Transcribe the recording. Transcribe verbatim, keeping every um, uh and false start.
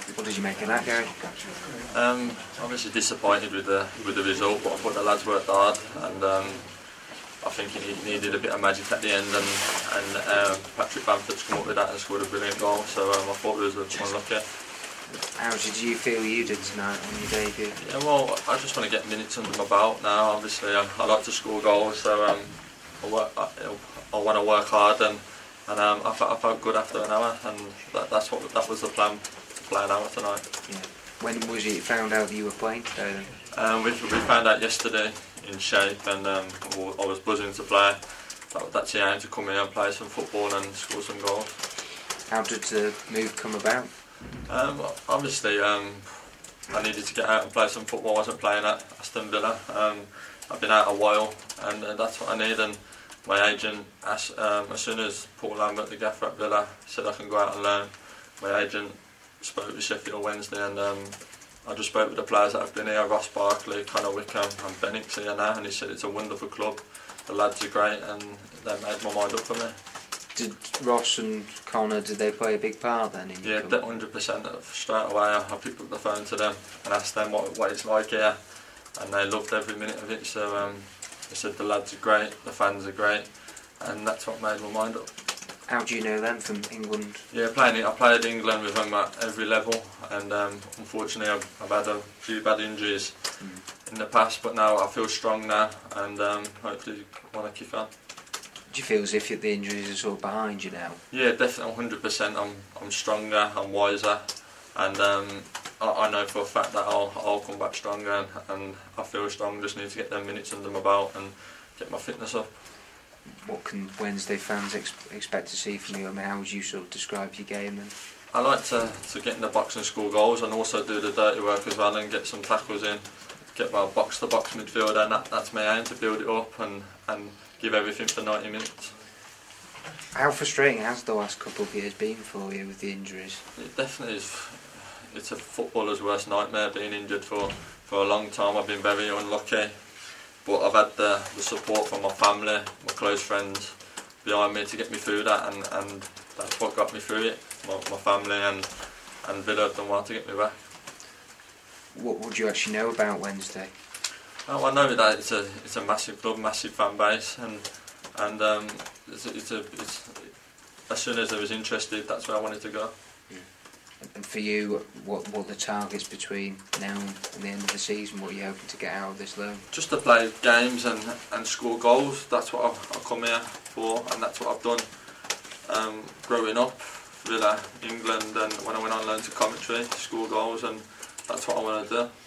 What did you make of that, Gary? Um, obviously disappointed with the with the result, but I thought the lads worked hard, and um, I think he needed a bit of magic at the end, and, and um, Patrick Bamford's come up with that and scored a brilliant goal, so um, I thought we was unlucky. How did you feel you did tonight on your debut? Yeah, well, I just want to get minutes under my belt now. Obviously, I, I like to score goals, so um, I, work, I, I want to work hard, and, and um, I, felt, I felt good after an hour, and that, that's what that was the plan, to play an hour tonight. Yeah. When was it you found out that you were playing today then? Um, we, we found out yesterday in shape, and um, I was buzzing to play. That, that's the aim, to come here and play some football and score some goals. How did the move come about? Um, obviously, um, I needed to get out and play some football. I wasn't playing at Aston Villa. Um, I've been out a while, and uh, that's what I need. And my agent, as, um, as soon as Paul Lambert, the gaffer at Villa, said I can go out and learn, my agent spoke with Sheffield Wednesday, and um, I just spoke with the players that have been here, Ross Barkley, Connor Wickham and Bennix here now, and he said it's a wonderful club, the lads are great, and they made my mind up for me. Did Ross and Connor, did they play a big part then in your Yeah, club? one hundred percent. Straight away I picked up the phone to them and asked them what, what it's like here, and they loved every minute of it, so um, they said the lads are great, the fans are great, and that's what made my mind up. How do you know them from England? Yeah, playing it, I played England with them at every level, and um, unfortunately I've, I've had a few bad injuries mm. in the past, but now I feel strong now, and um, hopefully want to kick on. Do you feel as if the injuries are sort of behind you now? Yeah, definitely, one hundred percent. I'm I'm stronger, I'm wiser, and um, I, I know for a fact that I'll I'll come back stronger, and, and I feel strong. Just need to get them minutes under my belt and get my fitness up. What can Wednesday fans ex expect to see from you? I mean, how would you sort of describe your game then? I like to, to get in the box and score goals, and also do the dirty work as well and get some tackles in, get my box-to-box midfielder, and that, that's my aim, to build it up and, and give everything for ninety minutes. How frustrating has the last couple of years been for you with the injuries? It definitely is. It's a footballer's worst nightmare, being injured for, for a long time. I've been very unlucky, but I've had the, the support from my family, my close friends behind me to get me through that, and, and that's what got me through it. My, my family and, and Villa have done well to get me back. What would you actually know about Wednesday? Oh, I know that it's a it's a massive club, massive fan base, and and um, it's, a, it's a it's as soon as I was interested, that's where I wanted to go. Yeah. And for you, what what are the targets between now and the end of the season? What are you hoping to get out of this loan? Just to play games and and score goals. That's what I've, I've come here for, and that's what I've done. Um, growing up, Villa, England, and when I went on loan to Coventry, score goals, and that's what I want to do.